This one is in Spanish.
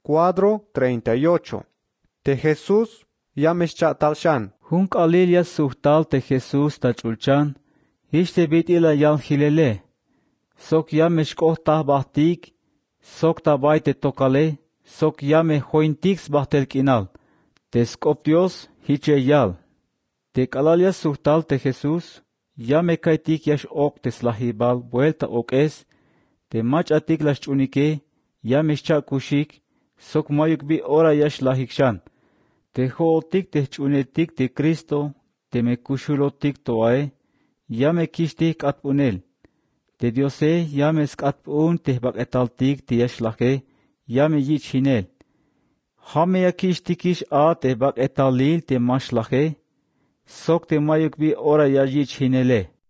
Cuadro 38. Te Jesús yamesh chatalshan. Hunk alilia suhtal te Jesús ta chulchan, hishte bit ila yal hilele. Sok yamesh kohta bahtik, sok ta baite tokale, sok yame hointix bahtel kinal. Te skop Dios hiche yal. Te kalalia suhtal te Jesús, yame kaitik yash ok te slahibal vuelta ok es, te mach atik las chunike, yamesh chakushik, sok mayuk bi ora yash lahikshan. Te hootik te chunetik te Cristo, te me kushulotik toae, yame kishtik atpunel. Te Diose yame skatpun te baketaltik te yashlake, yame yichinel. Hame yakishtikish a te baketalil te mashlake, sok te mayuk bi ora yajichinele.